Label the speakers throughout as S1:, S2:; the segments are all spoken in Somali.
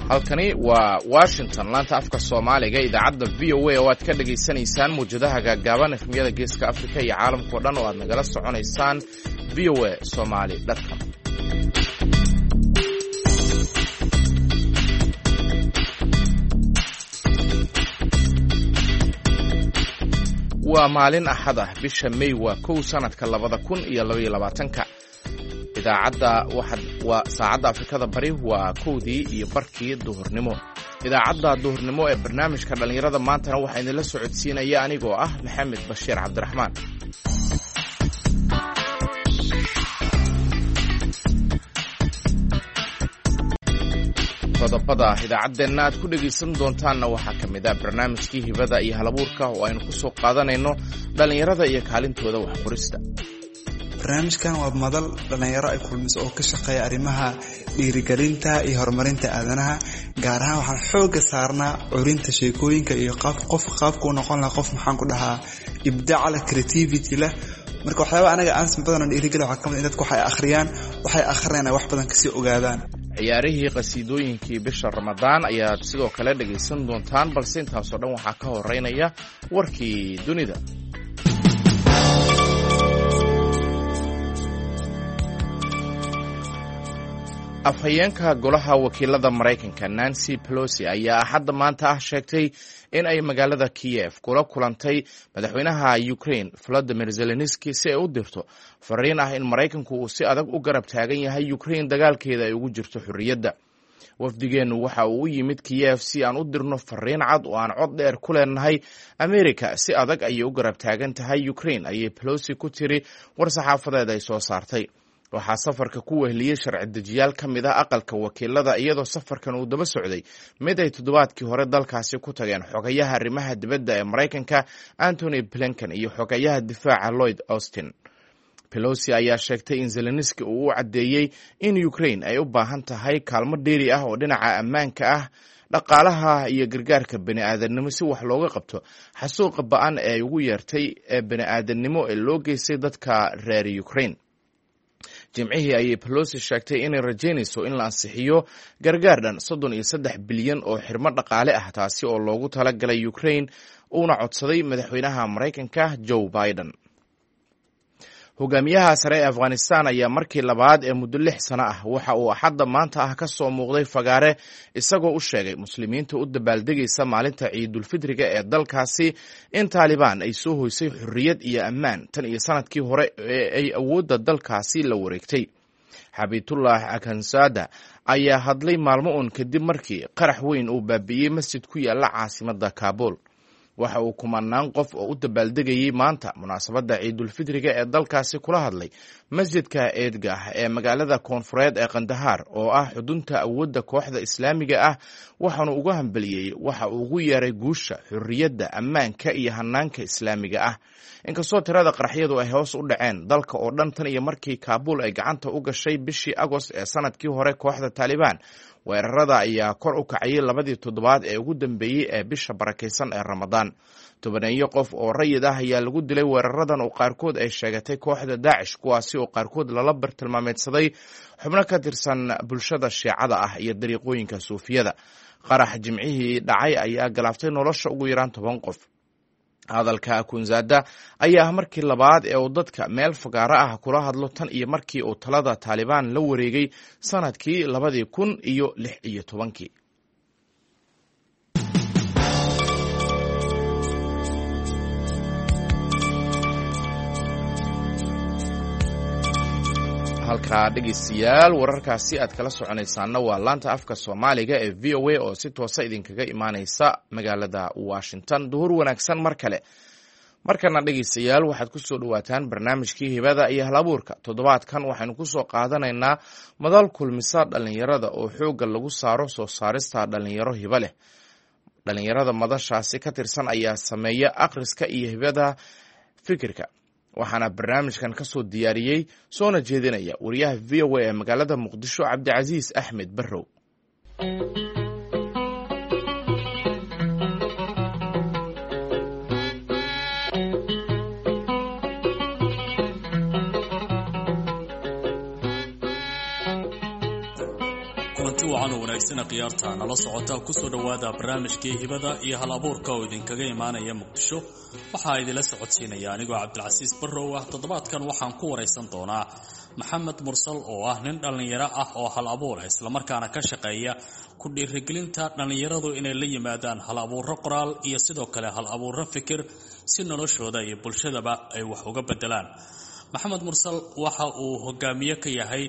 S1: halkani waa Washington laanta afka Soomaaliga idaacadda VOA oo aad ka dhageysanaysaan muujadaha gaagaaban efmiyada geeska Afrika iyo caalamka oo dhan oo aad nagala soconaysaan voasomali.com. waa maalin axad ah bisha May waa 1 sanadka 2022 idaacadda waa saacadda Afrikada Bari waa 1:00 duhurnimo. idaacadda duhurnimo ee barnaamijka dhalinyarada maantana waxaa idinla socodsiinaya anigoo ah Maxamed Bashiir Cabdiraxmaan. qodobada idaacaddeena aad ku dhegaysan doontaanna waxaa ka mid ah barnaamijkii hibada iyo halabuurka oo aynu ku soo qaadanayno dhalinyarada iyo kaalintooda wax qorista.
S2: barnaamijkan waa madal dhalinyaro ay kulmiso oo ka shaqeeya arrimaha dhiirigelinta iyo horumarinta aadanaha, gaar ahaan waxaan xooga saarnaa curinta sheekooyinka iyo qaabku noqon lahaa qof maxaan ku dhahaa ibdaac leh, creativity leh. marka waxyaaba anaga aan badan dhiirigelin waxaa kamid in dadku waxay akhriyaan wax badan kasii ogaadaan.
S1: ciyaarihii qasiidooyinkii bisha Ramadaan ayaad sidoo kale dhagaysan doontaan, balse intaasoo dhan waxaa ka horeynaya warkii dunida. afhayeenka golaha wakiilada Mareykanka Nancy Pelosi ayaa hadda maanta sheegtay in ay magaalada Kiev kula kulantay madaxweynaha Ukraine Volodymyr Zelensky si ay u dirto fariin ah in Mareykanku uu si adag u garab taagan yahay Ukraine dagaalkeeda ay ugu jirto xurriyadda. wafdigeenu waxa uu u yimid Kiev si aan u dirno fariin cad oo aan cod dheer ku leenahay America si adag ay u garab taagan tahay Ukraine, ayay Pelosi ku tiri war saxaafadeed ay soo saartay. waxaa safarka ku wehliyey sharci dejiyaal ka mid ah aqalka wakiilada, iyadoo safarkan uu daba socday mid ay toddobaadkii hore dalkaasi ku tageen xogayaha arrimaha dibadda ee Mareykanka Antony Blinken iyo xogayaha difaaca Lloyd Austin. Pelosi ayaa sheegtay in Zelensky uu u caddeeyey in Ukraine ay u baahan tahay kaalmo dheeri ah oo dhinaca ammaanka ah, dhaqaalaha iyo gargaarka bini'aadanimo si wax looga qabto xasuuqa ba'an ee ugu yeertay ee bini'aadanimo ee loo geystay dadka reer Ukraine. jimcihii ayay Pelosi sheegtay inay rajaynayso in la ansixiyo gargaar dhan 33 bilyan oo xirmo dhaqaale ah, taasi oo loogu talagalay Ukraine, uuna codsaday madaxweynaha Mareykanka Joe Biden. hogaamiyaha sare ee Afghanistan ayaa markii labaad ee muddo 6 sano ah waxa uu axadda maanta ka soo muuqday fagaare isagoo u sheegay muslimiinta u dabaaldegaysa maalinta ciidulfidriga ee dalkaasi in Taliban ay soo hoysay xurriyad iyo ammaan tan iyo sanadkii hore ee ay awoodda dalkaasi la wareegtay. Xabibullah Akhundzada ayaa hadlay maalmo uun kadib markii qarax weyn uu baabi'iyey masjid ku yaala caasimadda Kabul. waxa uu kumanaan qof oo u dabaaldegayay maanta munaasabadda ciidulfidriga ee dalkaasi kula hadlay masjidka Eidgah ee magaalada koonfureed ee Kandahar oo ah xudunta awoodda kooxda Islaamiga ah, waxaanu uga hambaliyey waxa uu ugu yeeray guusha, xurriyadda, ammaanka iyo hanaanka Islaamiga ah. inkastoo tirada qaraxyadu ay hoos u dhaceen dalka oo dhan tan iyo markii Kabul ay gacanta u gashay bishii Agost ee sanadkii hore kooxda Taliban, weerarada ayaa kor u kacayay labadii toddobaad ee ugu dambeeyey ee bisha barakaysan ee Ramadaan. tobaneeyo qof oo rayid ah ayaa lagu dilay weeraradan oo qaarkood ay sheegatay kooxda Daesh, kuwaasi oo qaarkood lala bartilmaameedsaday xubno ka tirsan bulshada Shiicada ah iyo dariiqooyinka Suufiyada. qarax jimcihii dhacay ayaa galaaftay nolosha ugu yaraan 10 qof. hadalka Akhundzada ayaa markii labaad ee uu dadka meel fagaara ah kula hadlo tan iyo markii uu talada Taliban la wareegay sanadkii 2016. halkaa dhegeystayaal wararkaasi aad kala soconaysaana waa laanta afka Soomaaliga ee VOA oo si toosa idinkaga imaanaysa magaalada Washington. duhur wanaagsan mar kale. markana dhegeystayaal waxaad ku soo dhawaataan barnaamijkii hibada iyo halabuurka. toddobaadkan waxaynu ku soo qaadanaynaa madal kulmisa dhalinyarada oo xooga lagu saaro soo saarista dhalinyaro hibo leh. dhalinyarada madashaasi ka tirsan ayaa sameeya akhriska iyo hibada fikirka. waxaana barnaamijkan ka soo diyaariyey soona jeedinaya wariyaha VOA ee magaalada Muqdisho Cabdicasiis Axmed Barrow.
S3: kulanti wacan oo wanaagsan khiyaarta nala socota ku soo dhawaada barnaamijkii hibada iyo hal abuurka oo idinkaga imaanaya Muqdisho waxa idinla socodsiinaya anigoo Cabdilcasiis Barrow ah. Toddobaadkan waxaan ku wareysan doonaa Maxamed Mursal oo ah nin dhalinyaro ah oo hal abuur ah isla markaana ka shaqeeya ku dhiirigelinta dhalinyaradu inay la yimaadaan hal abuuro qoraal iyo sidoo kale hal abuuro fikir si noloshooda iyo bulshadaba ay wax uga bedelaan. Maxamed Mursal waxa uu hogaamiye ka yahay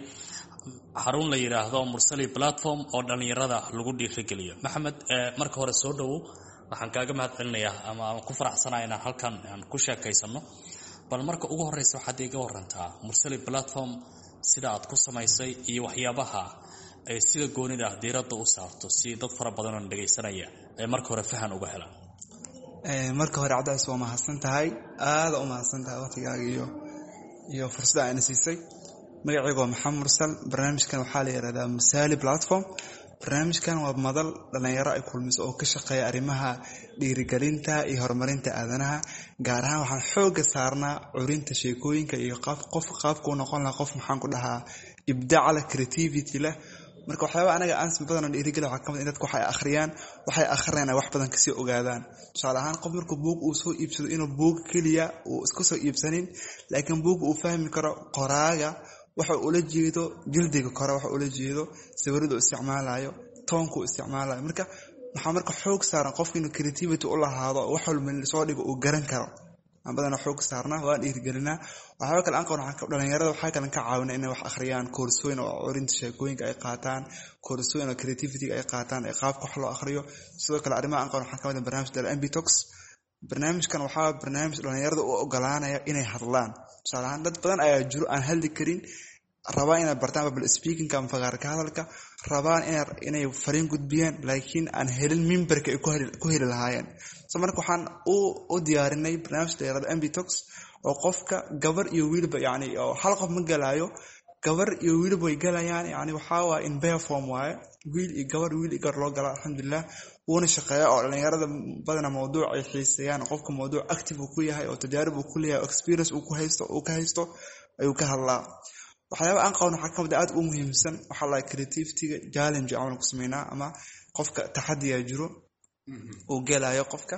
S3: xarun la yiraahdo Mursali platform oo dhalinyarada lagu dhiirigeliyo. Maxamed, marka hore soo dhawow, waxaan kaaga mahadcelinayaa ama ku faraxsanahay inaan halkan aan ku sheekaysano. Bal marka ugu horeysa waxaad iga warantaa Mursali platform sida aad ku samaysay iyo waxyaabaha ay sida goonida diiradda u saarto si dad fara badan oo dhageysanaya ay marka hore fahan uga helaan.
S2: Marka hore Cabdilcasiis waa mahadsantahay, aad u mahadsantahay waqtigaaga iyo fursadda aad siisay. magacaygu waa Maxamed Mursal. barnaamijkan waxaa la yiraahdaa Mursali platform. barnaamijkan waa madal dhalinyaro ay kulmiso oo ka shaqeeya arrimaha dhiirigelinta iyo horumarinta aadanaha. gaar ahaan waxaan xooga saarnaa curinta sheekooyinka iyo qaabka uu noqon lahaa qof maxaan ku dhahaa ibdaac leh, creativity leh. marka waxyaaba anaga aan si badan dhiirigeliyo waxaa kamid in dadku waxay akhriyaan wax badan kasii ogaadaan. tusaale ahaan qof markuu buug uu soo iibsado inuu buug keliya uu iska soo iibsanin, laakiin buug uu fahmi karo qoraaga waxa uu la jeedo, jildiga kore waxa uu la jeedo, sawirada uu isticmaalayo, toonka uu isticmaalayo. marka xoog saaran qofka inuu creativity u lahaado, wax walba soo dhigo uu garan karo. aan badan xoog saarnaa, waan dhiirigelinaa. waxaa kale aan qaban dhalinyarada waxaa kale ka caawinaa inay wax akhriyaan, koorsooyin oo curinta sheekooyinka ay qaataan, koorsooyin oo creativity ay qaataan, ee qaabka wax loo akhriyo. sidoo kale arrimaha aan qaban waxaa kamid ah barnaamijka MB Talks. barnaamijkan waxaa barnaamij dhalinyarada u ogolaanaya inay hadlaan. tusaale ahaan dad badan ayaa jiro aan hadli karin, rabaan inay bartaan public speaking ama fagaarka hadalka, rabaan inay fariin gudbiyaan, laakiin aan helin mimbarka ay ku heli lahaayeen. marka waxaan u diyaarinay barnaamij la yiraahdo MB Talks oo qofka gabar iyo wiilba oo hal qof ma galaayo, gabar iyo wiilba way galayaan. waxaa waa in bear form waaye, wiil iyo gabar loo galaa. alxamdulilah wuuna shaqeeya oo dhalinyarada badana mawduuc ay xiiseeyaan, qofka mawduuc active uu ku yahay oo tajaarib uu ku leeyahay, experience uu ka haysto ayuu ka hadlaa. waxyaaba aan qaban waxaa kamid aad u muhiimsan waxaa la creativity-ga challenge aan ku sameynaa, ama qofka taxadiya jiro uu gelayo qofka.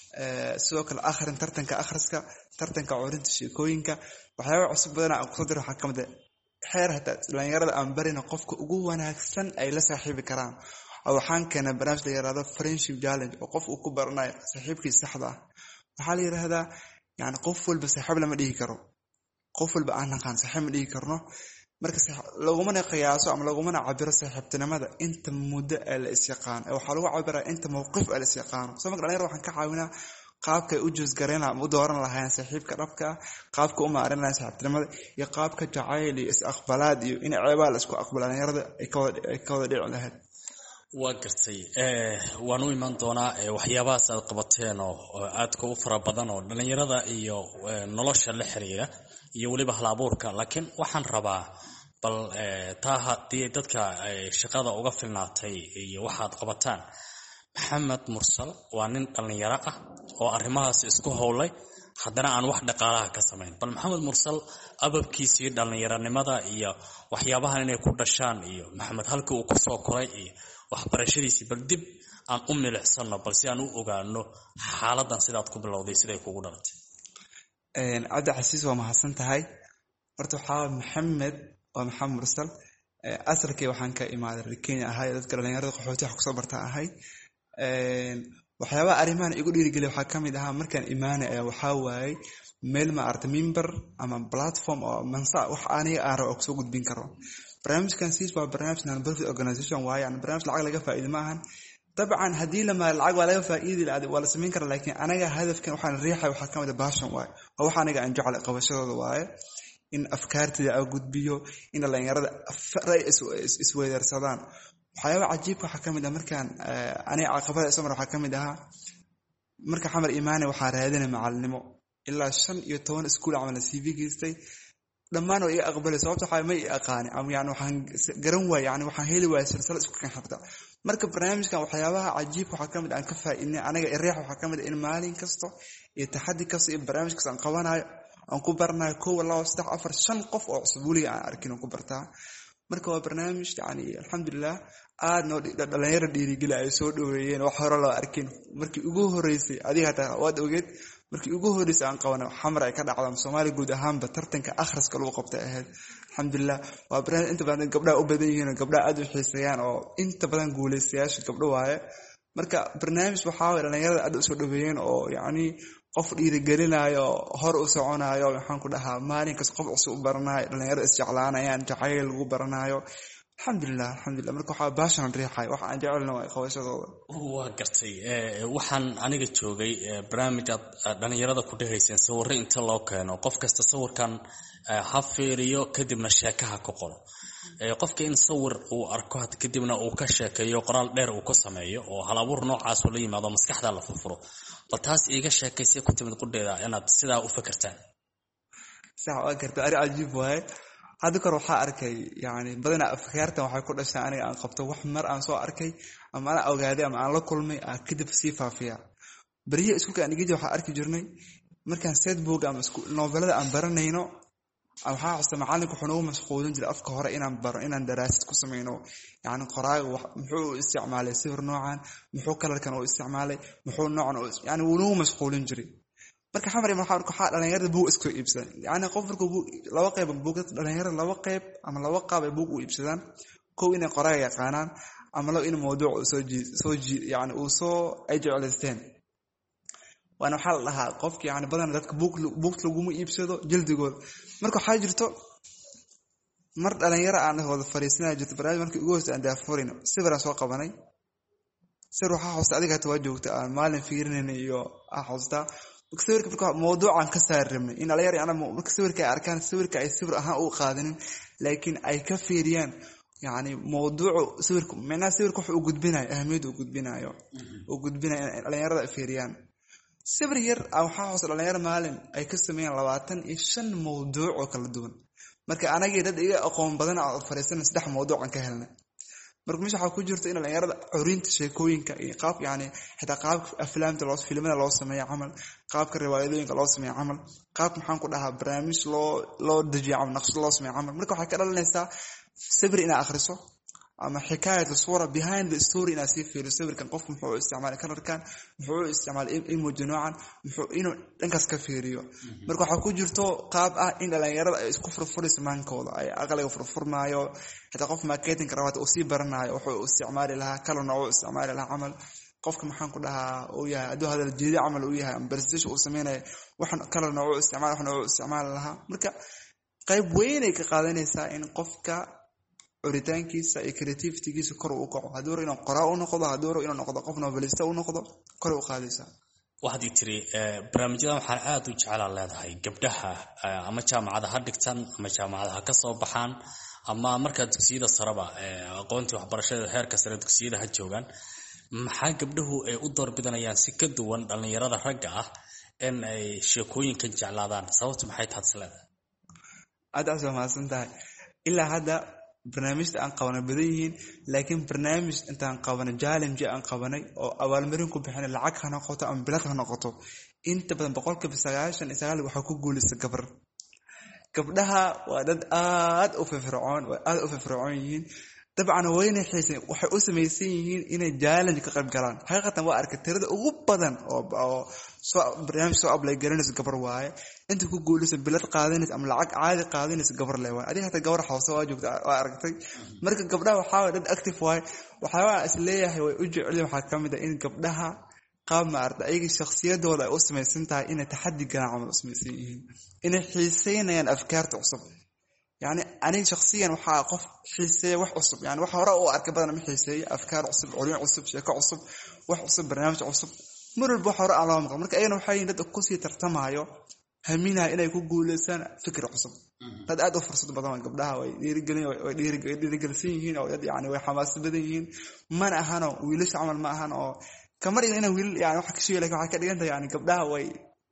S2: sidoo kale tartanka akhriska, tartanka curinta sheekooyinka. waxyaaba cusub badan aan ku soo diray waxaa kamid xeer hataa dhalinyarada aan barina qofka ugu wanaagsan ay la saaxiibi karaan. waxaan keenay barnaamij la yiraahdo friendship challenge oo qof uu ku baranayo saaxiibkiisa saxda ah. waxaa la yiraahdaa qof walba saaxiib lama dhihi karo, qof walba aan naqaan saaxiib ma dhihi karno. marka lagumana qiyaaso ama lagumana cabiro saaxiibtinimada inta muddo ee la isyaqaan, waxaa lagu cabiraa inta mowqif ee la isyaqaano. marka dhalinyarada waxaan ka caawinaa qaabka u joosgareyn ama u dooran lahaayeen saaxiibka dhabka ah, qaabka u maarin lahaayeen saaxiibtinimada, iyo qaabka jacayl iyo is-aqbalaad iyo in ceebaa la isku aqbala dhalinyarada ay ka wada dhici lahayd.
S3: waa gartay. waan u iman doonaa waxyaabahaas aad qabateen oo aadka u fara badan oo dhalinyarada iyo nolosha la xiriira iyo weliba hal abuurka. laakiin waxaan rabaa bal taa haddii dadka shaqada uga filnaatay iyo waxaad qabataan. Maxamed Mursal waa nin dhalinyaro ah oo arrimahaas isku howlay, haddana aan wax dhaqaalaha ka samayn. bal Maxamed Mursal ababkiisii dhalinyaranimada iyo waxyaabahan inay ku dhashaan iyo Maxamed halkii uu ku soo koray iyo waxbarashadiisii bal dib aan u milicsano, bal si aan u ogaano xaaladan sidaad ku bilowday siday kugu dhalatay.
S2: Cabdilcasiis waa mahadsan tahay. horta waxaa Maxamed Mursal asalkii waxaan ka imaaday Kenya ahay, dadka dhalinyarada qaxootiga wax kusoo barta ahay. waxyaabaha arrimahan igu dhiirigeliya waxaa kamid ahaa markaan imaanay ayaa waxaa waayey meel member ama platform oo mansa wax aniga aan rabo kusoo gudbin karo. barnaamijkan siis waa barnaamij non-profit organization waaye, barnaamij lacag laga faa'iido ma ahan. dabcan haddii lacag waa laga faa'iidi waa la samayn karaa, laakiin anaga hadafkan waxaan riixay waxaa kamid ah passion waaye, waa wax aniga aan jeclay qabashadooda waaye. in afkaartida aan gudbiyo, in dhalinyarada ra'y isweydaarsadaan. waxyaaba cajiibka waxaa kamid ah markaan aniga caqabada isoo mar waxaa kamid ahaa marka xamar imaanay waxaa raadinay macalinimo ilaa 15 iskuul camal CV geystay, dhammaan way iga aqbalay. sababta waxaa ma aqaan ama waxaan garan waayay waxaan heli waayay silsilad isku kan xigta. marka barnaamijkan waxyaabaha cajiibka waxaa kamid aan ka faa'iidnay aniga riix waxaa kamid in maalin kasto iyo taxaddi kasto iyo barnaamij kasto aan qabanayo aan ku barnayo 1 2 3 4 5 qof oo cusub waliga aan arkin ku bartaa. marka waa barnaamij alxamdulillah aad noo dhalinyaro dhiirigeli ay soo dhaweeyeen wax hore loo arkin. Markii ugu horeysay adiga hataa waad ogeed, markii ugu horeysay aan qabanay xamar ay ka dhacdo Soomaaliya guud ahaanba tartanka akhriska lagu qabtay ahayd. Alxamdulillah waa barnaamij inta badan gabdhaha u badan yihiin, gabdhaha aad u xiiseeyaan oo inta badan guuleystayaasha gabdho waaye. Marka barnaamij waxaa weeye dhalinyarada aad u soo dhaweeyeen oo yacni qof dhiirigelinayo hor u soconayo, waxaan ku dhahaa maalin kasta qof cusub u baranayo, dhalinyarada isjeclaanayaan, jacayl lagu baranayo. alxamdulillah marka waxaa baashan riixay wax aan jecelna waa qabashadooda.
S3: waa gartay waxaan aniga joogay barnaamijka dhalinyarada ku dhahayseen sawirro inta loo keeno qof kasta sawirkan ha fiiriyo kadibna sheekaha ku qoro. qofka in sawir uu arko kadibna uu ka sheekeeyo qoraal dheer uu ku sameeyo oo hal abuur noocaas oo la yimaado maskaxda la furfuro. bal taas iiga sheekaysay ku timid qudheeda inaad sidaa u fikirtaan.
S2: sax waa gartay ari cajiib waaye. hadda kor waxaa arkay yani badanaa afkaartan waxay ku dhashaa aniga aan qabto wax mar aan soo arkay ama aan ogaaday ama aan la kulmay aan kadib sii faafiya. beriya iskuulka aan igiji waxaa arki jirnay markaan setbook ama novelada aan baranayno waxaa xusta macalinku wuxuu nagu mashquulin jiray afka hore inaan baro, inaan daraasad ku sameyno. yani qoraaga muxuu u isticmaalay sawir noocan, muxuu kalarkan u isticmaalay, muxuu noocan yani wuu nagu mashquulin jiray. marka xamari waxaa dhalinyarada buug iska iibsadaan. yani qof markuu laba qayb buug dhalinyarada laba qayb ama laba qaab ay buug u iibsadaan. kow inay qoraaga yaqaanaan ama laba in mawduuc yani uu soo ay jeclaysteen. waana waxaa la dhahaa qofki yani badan dadka buug laguma iibsado jildigooda. marka waxaa jirto mar dhalinyaro aan wada fariisanaya jirto barnaamij markii ugu hoosay aan daafurin sawir aan soo qabanay. sawir waxaa xusta adiga hata waa joogta aan maalin fiirinayna iyo xustaa sawirka marka mawduucan ka saarnay in dhalinyaro ana marka sawirka ay arkaan sawirka ay sawir ahaan u qaadanin laakiin ay ka fiiriyaan yani mawduucu sawirka macnaha sawirka wuxuu u gudbinayo ahmiyad uu gudbinayo dhalinyarada ay fiiriyaan. sawir yar waxaa xusta dhalinyaro maalin ay ka sameeyaan 25 mawduuc oo kala duwan. marka anagii dad iga aqoon badan aan fariisanay 3 mawduuc aan ka helnay. marka meesha waxaa ku jirta in dhalinyarada curinta sheekooyinka iyo qaab yani xitaa qaabka aflaamta filimada loo sameeyo camal, qaabka riwaayadooyinka loo sameeyo camal, qaab maxaan ku dhahaa barnaamij loo dejiyo camal, naqshad loo sameeyo camal. marka waxay ka dhalanaysaa sawir inaad akhriso ama xikaayada suura behind the story inaad sii fiiriso. sawirkan qofku muxuu isticmaalay kalarkan, muxuu isticmaalay emoji noocan, muxuu inuu dhankaas ka fiiriyo. marka waxaa ku jirto qaab ah in dhalinyarada ay isku furfurayso maankooda, ay aqliga furfurmaayo. xitaa qof marketing rabaad uu sii baranayo wuxuu isticmaali lahaa kalar nooc uu isticmaali lahaa camal. qofka maxaan ku dhahaa uu yahay hadduu hadal jeedi camal uu yahay ama presentation uu sameynayo waxan kalar nooc uu isticmaali waxan uu isticmaali lahaa. marka qayb weyn ay ka qaadanaysaa in qofka uritaankiisa iyo creativitygiisa kor u kaco. hadduu inuu qoraa u noqdo, hadduu inuu noqdo qof novelista u noqdo, kor u qaadaysaa.
S3: waxaad ii tiri barnaamijyadan waxaan aad u jeclaan leedahay gabdhaha ama jaamacada ha dhigtaan ama jaamacada ha ka soo baxaan ama markaa dugsiyada sareba aqoontii waxbarashada heerka sare dugsiyada ha joogaan. maxaa gabdhahu ay u doorbidanayaan si ka duwan dhalinyarada ragga ah in ay sheekooyinkan jeclaadaan? sababtu maxay tahay isleeda?
S2: aad aad waa mahadsan tahay. ilaa hadda barnaamijta aan qabanay badan yihiin, laakiin barnaamij intaan qabanay challenge aan qabanay oo abaalmarin ku bixinay lacag ha noqoto ama bilad ha noqoto, inta badan 99% waxaa ku guulaysta gabar. gabdhaha waa dad aad u firfircoon yihiin. dabcan wayna xiisay waxay u sameeyeen yihiin inay challenge ka qayb galaan. xaqiiqatan waa arkay tirada ugu badan oo barnaamij soo apply garanaysa gabar waaye. inta ku guulaysa bilad qaadanaysa ama lacag caadi qaadanaysa gabar leh waaye. adiga hata gabar xawsa waa joogta waa aragtay. marka gabdhaha waxaa dad active waaye. waxaa is leeyahay way u jecel waxaa kamid ah in gabdhaha qaab ma arda ayaga shakhsiyadooda ay u samaysan tahay inay taxaddi galaan camal u samaysan yihiin, inay xiiseynayaan afkaarta cusub. يعني أنا شخصيا وحا قف حسي وح عصب يعني وح وراء أركب بدنا محسي أفكار عصب علوم عصب شيكة عصب وح عصب برنامج عصب مر البحر على مقام مرك أينا وحين ندق قصي ترتمعيو همينها إنا يكون جول لسان فكر عصب قد أدو فرصة بدنا قبلها ويرجلسين أو يعني وحماس بدين ما أهنا ويلش عمل ما أهنا كمر إنا ويل يعني وحكي شيء لك وحكي أنت يعني قبلها وي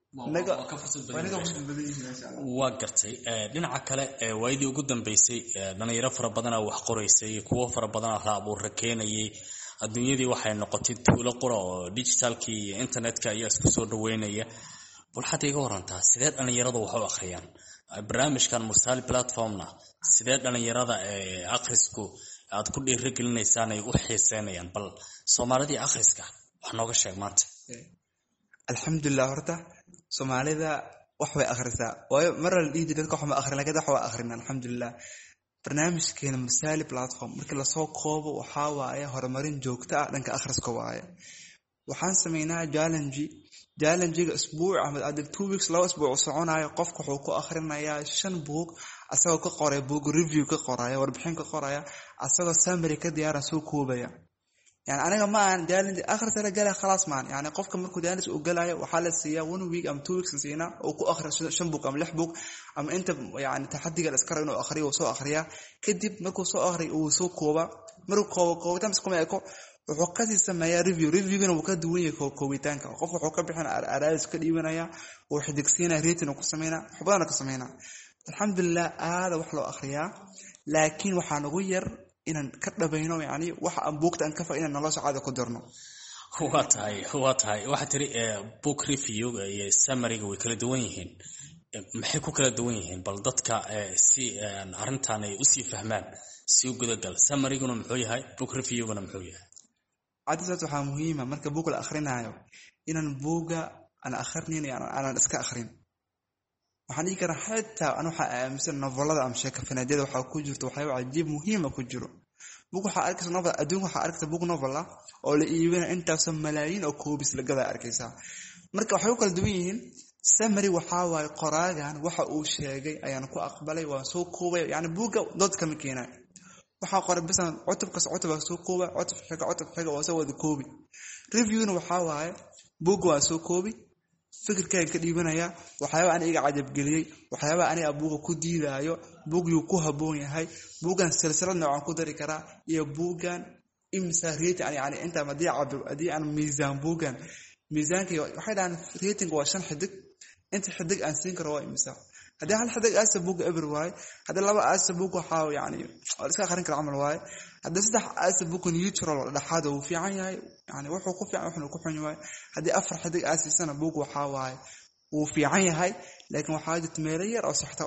S3: waa gartay. dhinaca kale waayadii ugu dambeysay dhalinyaro fara badan oo wax qoraysay, kuwo fara badan oo la abuur keenayay. adduunyadii waxay noqotay tuulo qura oo digitalkii iyo internetka ayaa isku soo dhaweynaya. bal xataa iga warantaa sidee dhalinyaradu wax u akhriyaan barnaamijkan Mursal platformna? sidee dhalinyarada akhrisku aad ku dhiirigelinaysaan ay u xiiseynayaan, bal soomaalidii akhriska wax nooga sheeg maanta.
S2: alxamdulilah, horta soomaalida wax way akhrisaa, waayo mar la dhihi jiray dadka wax ma akhrin, laakiin wax waa akhrin alxamdulilah. barnaamijkeena Mursaali platform markii lasoo koobo waxaa waaye horumarin joogto ah dhanka akhriska waaye. waxaan sameynaa challenge-ga isbuuc ama 2 weeks 2 isbuuc soconayo. qofka wuxuu ku akhrinayaa 5 buug asagoo ka qoray book review ka qoraya, warbixin ka qoraya, asagoo summary ka diyaara soo koobaya. yani aniga ma aan challenge akhris la galay khalaas maan. yani qofka markuu challenge uu galayo waxaa la siiyaa 1 week ama 2 weeks siina oo ku akhriyo 5 buug ama 6 buug ama inta yani taxadiga la iska rabo inuu akhriyo oo soo akhriya. kadib markuu soo akhriyo uu soo kooba, markuu koobitaan iskuma eko wuxuu ka sameeyaa reviewgana wuu ka duwan yahay koobitaanka. qofka wuxuu ka bixin araadis ka dhiibanaya, uu xidigsiinaya, rating ku sameynaa, wax badan ka sameynaa. alxamdulilah aada wax loo akhriyaa, laakiin waxaa nagu yar inaan ka dhabayno yani waxa aan buugta aan ka faa inaan nolosha caada ku darno.
S3: waa tahay waxaa tiri book review iyo summary-ga way kala duwan yihiin. maxay ku kala duwan yihiin? bal dadka si arrintan ay usii fahmaan si u gudagal. summary-guna muxuu yahay, book review-guna muxuu yahay?
S2: cadisaas waxaa muhiima marka buug la akhrinayo inaan buuga aan akhrinin aanan iska akhrin. waxaan dhihi karaa xitaa aan waxaa aaminsan novelada ama sheeko fanaadyada waxaa ku jirto waxyaabo cajiib muhiima ku jiro. buug waxaa arkaysa novel adduun, waxaa arkaysa buug novel ah oo la iibina intaasoo malaayiin oo koobis la gadaa arkaysaa. marka waxay u kala duwan yihiin. summary waxaa waaye qoraagan waxa uu sheegay ayaan ku aqbalay, waan soo koobay. yani buugga dood kama keenay, waxaa qoray bisan cutubkas cutub soo kooba, cutub xiga oo soo wada koobi. reviewna waxaa waaye buugga waa soo koobi, fikirkayga ka dhiibanaya, waxyaaba aniga cajab geliyay, waxyaaba aniga buugga ku diidaayo, buugyuu ku haboon yahay, buuggan silsilad noocan ku dari karaa, iyo buuggan imsa rating yani inta hadii aan miisaan buuggan miisaanka waxay dhahaan rating waa 5 xidig, inta xidig aan siin karo waa imsa. haddii hal xidig aasa buugga eber waaye, haddii 2 aasa buugga waxaa yani iska akhrin kara camal waaye, haddii 3 aasa buugga neutral dhexaad uu fiican yahay, yani wuxuu ku fiican wuxuu ku xun yahay. haddii 4 xidig aasisana buugga waxaa waaye wuu fiican yahay, laakiin waxaa jirta meelo yar oo saxta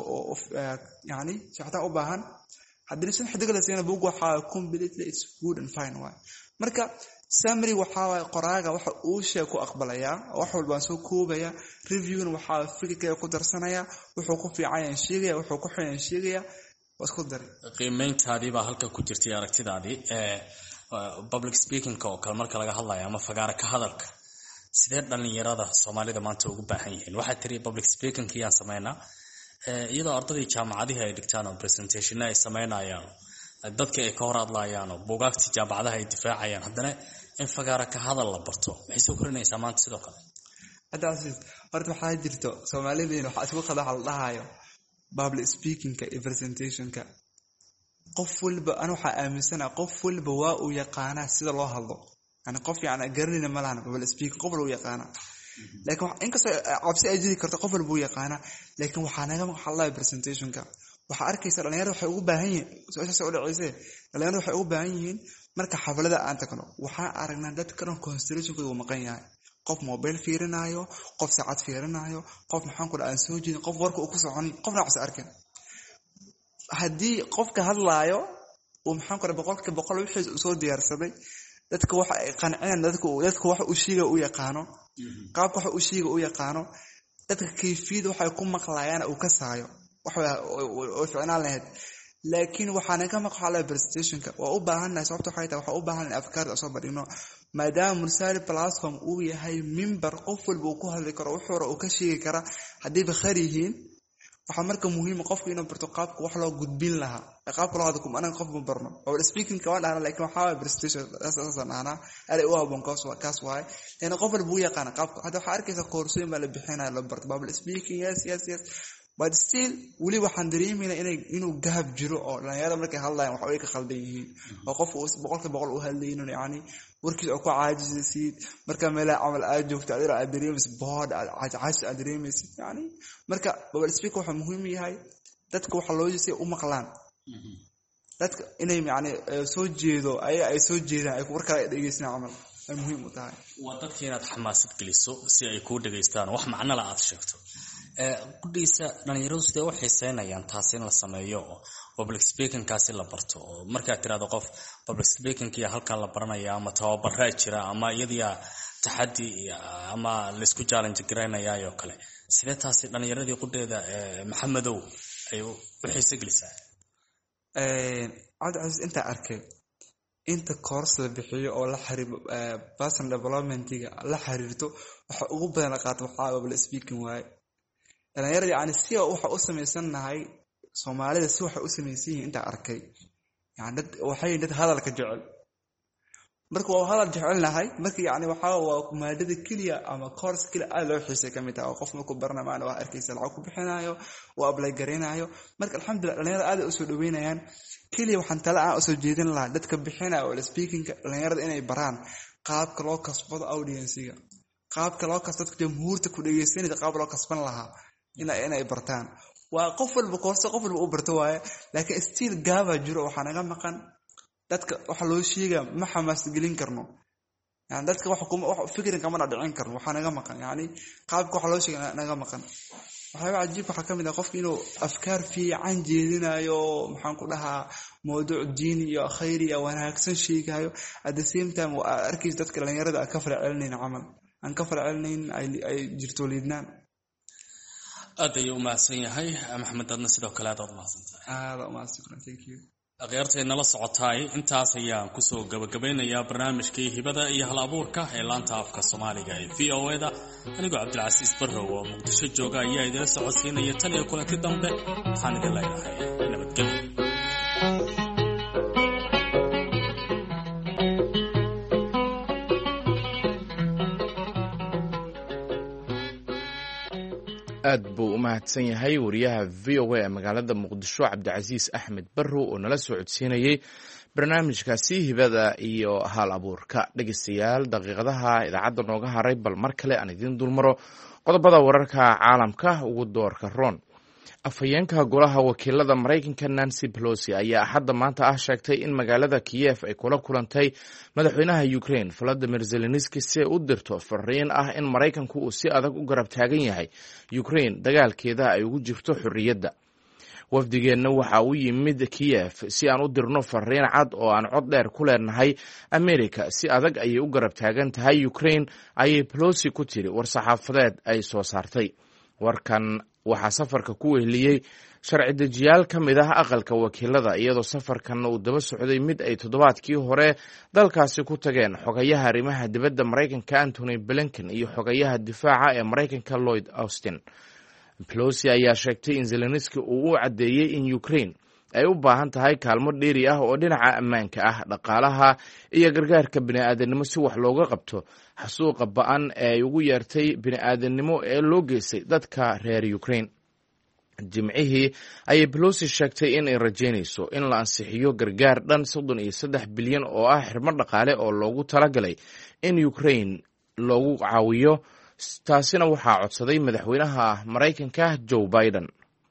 S2: u baahan. haddii 5 xidig la siina buugga waxaa completely it's good and fine waaye. marka summary waxaa waaye qoraaga waxa uu sheeg ku aqbalaya, wax walba soo koobaya. reviewna waxaa fikirkayga ku darsanaya, wuxuu ku fiican yahay sheegaya, wuxuu ku xun yahay sheegaya, wasku dari.
S3: qiimeyntaadii baa halka ku jirtay, aragtidaadii public speaking oo kale marka laga hadlayo ama fagaara ka hadalka, sidee dhalinyarada Soomaalida maanta ugu baahan yihiin? waxaa tiri public speaking kiyaan sameynaa iyadoo ardadii jaamacadaha ay dhigtaan oo presentation ay sameynayaan, dadka ay ka hor hadlayaan oo buugaagta jaamacadaha ay difaacayaan, haddana in fagaara ka hadal la barto maxay soo korinaysaa maanta sidoo kale?
S2: haddaas horta waxaa jirto Soomaaliyeed waxa isku qada hal dhahayo public speaking-ka iyo presentation-ka. qof walba aan waxa aaminsana qof walba waa uu yaqaana sida loo hadlo. yani qof yani garanayna ma lahan public speaking, qof walba yaqaana. laakiin inkastoo cabsi ay jiri karto qof walba yaqaana, laakiin waxaa naga hadlaya presentation-ka. waxaa arkaysa dhalinyarada waxay ugu baahan yihiin soo dhaceysay, dhalinyarada waxay ugu baahan yihiin marka xaflada aan tagno waxaa aragnaa dadka concentration-kooda uu maqan yahay. qof mobile fiirinayo, qof saacad fiirinayo, qof maxaan ku dhahan soo jeedin, qof warka uu ku soconin, qofna wax arkin. haddii qofka hadlaayo uu maxaan ku dhahay 100% wixii soo diyaarsaday, dadka waxa ay qanceen, dadka waxa uu sheega u yaqaano, qaabka waxa uu sheega u yaqaano, dadka kayfiyada waxa ku maqlayaan uu ka saayo waxa oo ficnaan lahayd. laakiin waxaan ka maqlay presentation-ka waa u baahannahay, sababtoo waxay tahay waxa u baahan in afkaarta soo badhino, maadaama Mursaali platform uu yahay member qof walba uu ku hadli karo, wuxuu uu ka sheegi kara haddii bakhar yihiin. waxaa marka muhiim qofku inuu barto qaabka wax loo gudbin lahaa, qaabka loo hadlo kuma qof ma barno. oo speaking ka waan dhahnaa, laakiin waxa waa presentation asaasan ahna ay u haboon kaas waay in qof walba uu yaqaan qaabka. hadda waxa arkaysa koorsooyin baa la bixinayo la barto public speaking, yes but still wali waxaan dareemayna inuu gahab jiro oo dhalinyarada markay hadlayaan wax ay ka khaldan yihiin, oo qof uu 100% u hadlayno yani warkiisa oo ku caajisaysid. marka meel amal aad joogto aad dareemaysid board aad dareemaysid yani. marka public speaking waxa muhiim yahay dadka waxa loo jeesay u maqlaan, dadka inay yani soo jeedo ay soo jeedaan ay warka dhageystaan amal ay muhiim u tahay.
S3: waa dadka inaad xamaasad geliso si ay ku dhageystaan wax macno la aad sheegto. qudhiisa dhalinyaradu sidee u xiiseynayaan taasi in la sameeyo oo public speakingkaasi la barto oo markaad tirahdo qof public speakingkiya halkan la baranaya ama tababaraa jira ama iyadiia taxaddi ama laisku challenge garaynayaayoo kale sidee taasi dhalinyaradii qudheeda maxamedow ay u xiise gelisaa?
S2: cabdicasiis intaa arkay inta course la bixiyo oo la xiriir personal developmentiga la xiriirto waxa ugu badan la qaato waxaa public speaking waaye. dhalinyarada yani si waxa u sameysanahay Soomaalida si waxa u sameysan yihiin inta arkay yani dad waxay dad hadalka jecel marka waa hadal jecelnahay marka yani waxa waa maadada kaliya ama course kaliya aad loo xiisay kamid ah oo qof markuu barnaamijna waa arkaysa lacag ku bixinayo waa apply gareynayo marka alxamdulillah dhalinyarada aad u soo dhaweynayaan kaliya waxaan tala aan soo jeedin lahaa dadka bixinaya oo speaking dhalinyarada inay baraan qaabka loo kasbado audience-ga qaabka loo kasbado jamhuurta ku dhageysanaysa qaab loo kasban lahaa inay bartaan waa qof walba course qof walba u barto waaye laakiin still gaba jiro waxa naga maqan dadka waxa loo sheegaa ma xamaas gelin karno yani dadka wax fikrin kama dhicin karno waxa naga maqan yani qaabka waxa loo sheegaa naga maqan waxa cajiib waxa kamid ah qofka inuu afkaar fiican jeedinayo maxaan ku dhahaa mowduuc diini iyo khayri iyo wanaagsan sheegayo at the same time waa arkiis dadka dhalinyarada ka farcelinayn camal aan ka farcelinayn ay jirto liidnaan.
S3: aad ayuu u mahadsan yahay maxamed adna sidoo kale aad u
S2: mahadsantahay. Thank you.
S3: akhyaartayna la socotaay intaas ayaan kusoo gabagabeynayaa barnaamijkii hibada iyo hal abuurka ee laanta afka Soomaaliga ee VOA-da anigoo Cabdilcasiis Barrow oo Muqdisho jooga ayaa idin socodsiinaya tan iyo kulanti dambe waxaan idin leeyahay nabadgelyo.
S1: aad buu u mahadsan yahay wariyaha VOA ee magaalada Muqdisho Cabdilcasiis Axmed Barrow oo nala soo codsiinayay barnaamijkaasi hibada iyo hal abuurka. dhegeystayaal daqiiqadaha idaacadda nooga haray bal mar kale aan idin dulmaro qodobada wararka caalamka ugu doorka roon. afhayeenka golaha wakiilada Mareykanka Nancy Pelosi ayaa hadda maanta sheegtay in magaalada Kiev ay kula kulantay madaxweynaha Ukraine Volodymyr Zelensky si u dirto fariin ah in Mareykanku uu si adag u garab taagan yahay Ukraine dagaalkeeda ay ugu jirto xorriyadda. wafdigeenna waxa uu yimid Kiev si aan u dirno fariin cad oo aan cod dheer ku leenahay America si adag ayay u garab taagan tahay Ukraine ayay Pelosi ku tiri war saxaafadeed ay soo saartay. warkan waxaa safarka ku weheliyey sharci dejiyaal ka mid ah aqalka wakiilada iyadoo safarkan uu daba socday mid ay toddobaadkii hore dalkaasi ku tageen xogayaha arrimaha dibadda Mareykanka Antony Blinken iyo xogayaha difaaca ee Mareykanka Lloyd Austin. Pelosi ayaa sheegtay in Zelensky uu u cadeeyay in Ukraine ay u baahan tahay kaalmo dheeri ah oo dhinaca ammaanka ah dhaqaalaha iyo gargaarka bini'aadanimo si wax looga qabto xasuuqa ba'an ee ay ugu yeertay bini'aadanimo ee loo geystay dadka reer Ukraine. jimcihii ayay Pelosi sheegtay in ay rajeynayso in la ansixiyo gargaar dhan 33 bilyan oo ah xirmo dhaqaale oo loogu talagalay in Ukraine loogu caawiyo. taasina waxaa codsaday madaxweynaha Mareykanka Joe Biden.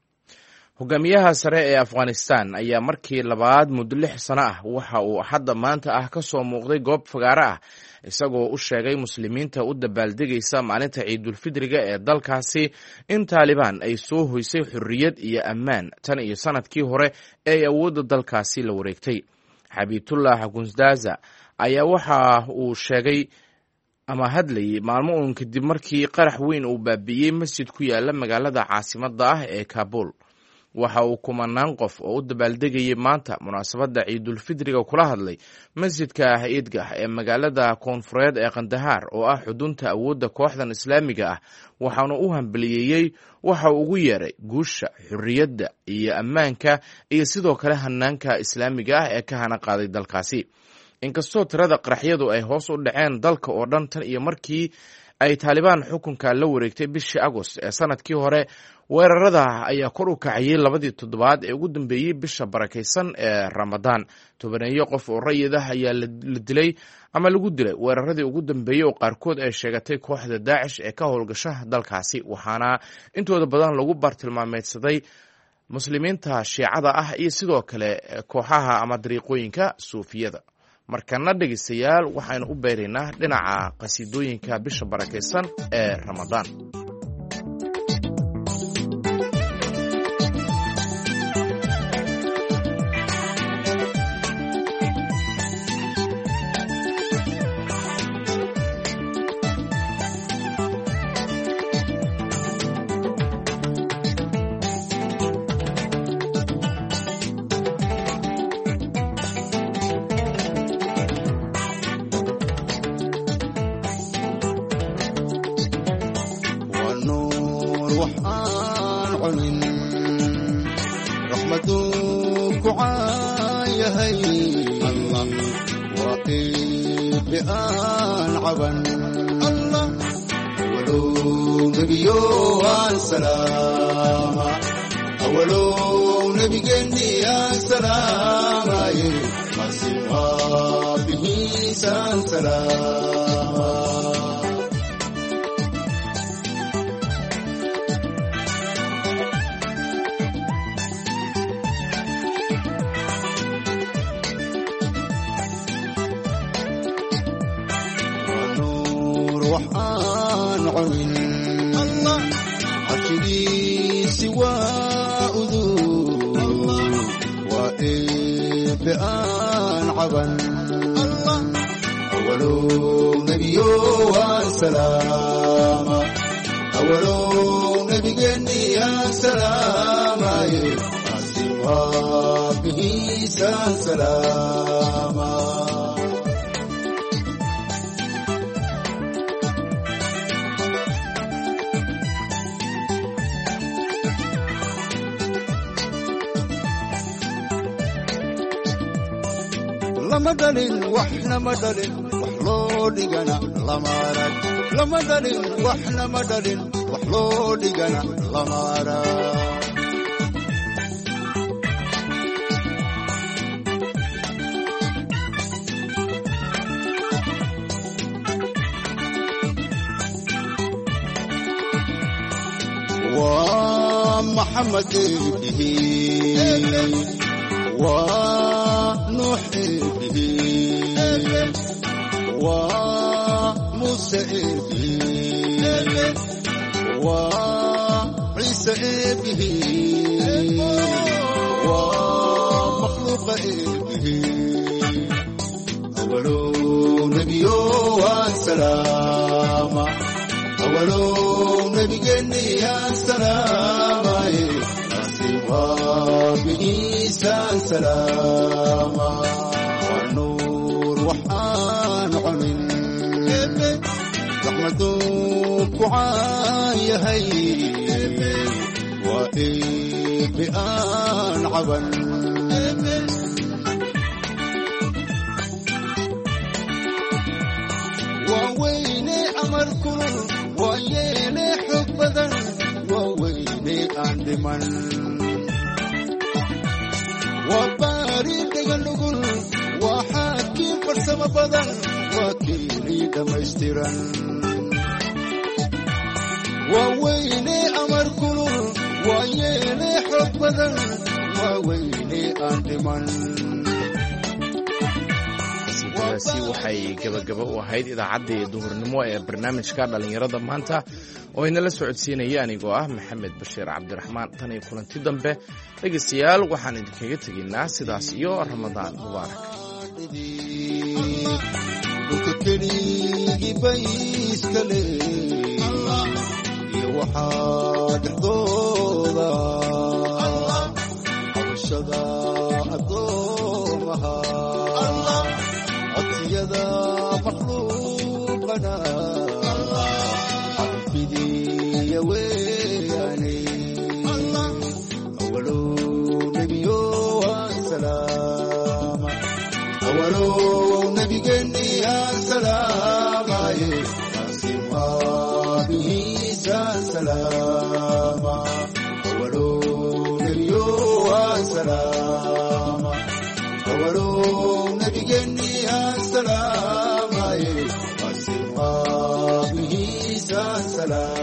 S1: hogaamiyaha sare ee Afghanistan ayaa markii labaad muddo 6 sano ah waxa uu hadda maanta ka soo muuqday goob fagaare ah isagoo u sheegay muslimiinta u dabaaldegaysa maalinta ciidulfidriga ee dalkaasi in Taliban ay soo hoysay xorriyad iyo ammaan tan iyo sanadkii hore ee awoodda dalkaasi la wareegtay. Xabibullah Gunzdaza ayaa waxa uu sheegay ama hadlayay maalmo uun kadib markii qarax weyn uu baabi'iyey masjid ku yaala magaalada caasimadda ah ee Kabul. waxa uu kumanaan qof oo u dabaaldegayay maanta munaasabadda ciidulfidriga kula hadlay masjidka Eidgah ee magaalada koonfureed ee Qandahar oo ah xudunta awoodda kooxdan islaamiga ah waxaana u hambaliyeeyay waxa uu ugu yeeray guusha xorriyadda iyo ammaanka iyo sidoo kale hanaanka islaamiga ah ee ka hana qaaday dalkaasi. inkastoo tirada qaraxyadu ay hoos u dhaceen dalka oo dhan tan iyo markii ay Taliban xukunka la wareegtay bishii Agost ee sanadkii hore, weerarada ayaa kor u kacayay 2 toddobaad ee ugu dambeeyay bisha barakeysan ee Ramadaan. tobaneeyo qof oo rayid ah ayaa la dilay ama lagu dilay weeraradii ugu dambeeyay oo qaarkood ay sheegatay kooxda Daesh ee ka howlgasha dalkaasi waxaana intooda badan lagu bartilmaameedsaday muslimiinta Shiicada ah iyo sidoo kale kooxaha ama dariiqooyinka Suufiyada. markana dhegeystayaal waxaynu u beeraynaa dhinaca qasiidooyinka bisha barakeysan ee Ramadaan.
S4: وحان عنين رحمتك عايهي الله وقيب بآن عبن الله أولو نبيو السلام أولو نبي جني السلام ما سوى به سلام وحان عين الله عشري سوى أذون وإبئان عبن الله أولو نبي والسلام أولو نبي جني السلام سوى به سلام لما دلين وحنا مدلين وحلو ديغانا لمارك لما دلين وحنا مدلين وحلو ديغانا لمارك ومحمد به ونوح به وموسى به وعيسى به ومخلوق به أولو نبي والسلام أولو نبي جني السلام بعيسى سلام والنور وحان عمين رحمتك عايهي وإبئان عبن وويني أمر كل ويني حب بدن وويني أندمن وباري دغلغل وحاكم فرسم بدن وكيلي دمشترن وويني أمر كل ويني حب بدن وويني أندمن
S1: si waxay gabagabo u ahayd idaacaddii duhurnimo ee barnaamijka dhallinyarada maanta oo inala socodsiinaya anigoo ah maxamed bashiir cabdiraxmaan tan iyo kulanti dambe dhegeystayaal waxaan idinkaga tegaynaa sidaas iyo ramadaan mubaarak
S4: يدا مخلوقنا عبدي يا وياني أولو نبي والسلام أولو نبي جني السلام سوى به سلام أولو نبي والسلام أولو نبي جني السلام وسوى به سلام